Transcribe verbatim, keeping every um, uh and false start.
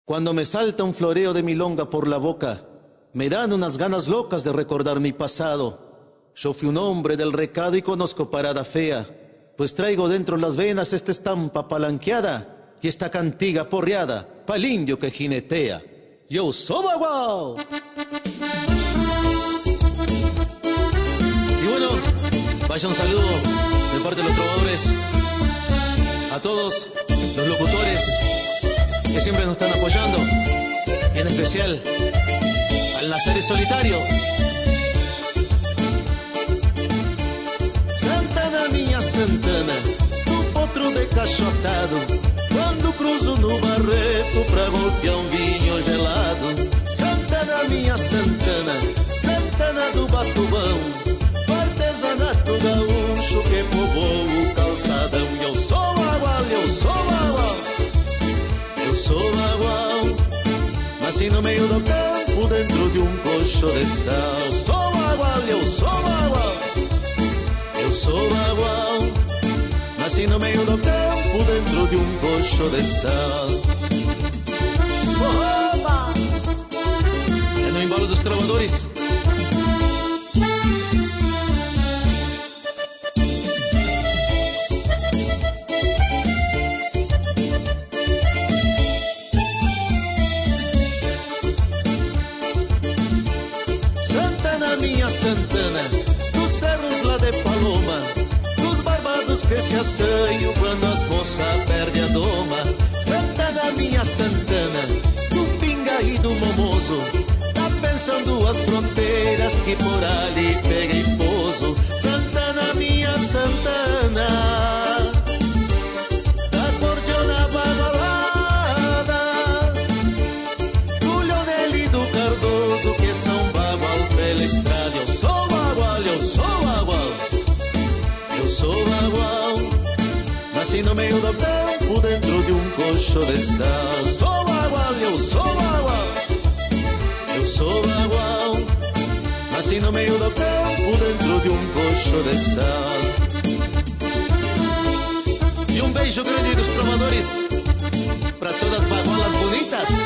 Cuando me salta un floreo de milonga por la boca, me dan unas ganas locas de recordar mi pasado. Yo fui un hombre del recado y conozco parada fea, pues traigo dentro las venas esta estampa palanqueada y esta cantiga porreada pa'l indio que jinetea. Yo soy Bagual. Y bueno, vaya un saludo de parte de los trovadores a todos los locutores que siempre nos están apoyando, y en especial al Nazario Solitario. Santana, minha Santana, no potro decachotado, quando cruzo no barreto pra golpear um vinho gelado. Santana, minha Santana, Santana do Batubão, o artesanato gaúcho que povoa o calçadão. Eu sou Bagual, eu sou Bagual, eu sou Bagual, nasci no meio do campo dentro de um cocho de sal. Sou Bagual, eu sou Bagual, eu sou Bagual, nasci no meio do campo dentro de um cocho de sal. Opa! É no embalo dos trovadores. Santana, minha Santana, dos cerros lá de Paloma, dos barbados que se asseiam quando as moças perdem a doma. Santana, minha Santana, do pinga e do momoso, tá pensando as fronteiras que por ali peguem pouso. Santana, minha Santana, da cordiona bagualada, do Leonel e do Cardoso que são Bagual pela estrada. Eu sou Bagual, eu sou Bagual, eu sou Bagual, nasci no meio do campo dentro de um cocho de sal. Sou Bagual, eu sou Bagual, eu sou Bagual, nasci no meio do campo dentro de um cocho de sal. E um beijo grande dos trovadores pra todas as bagualas bonitas.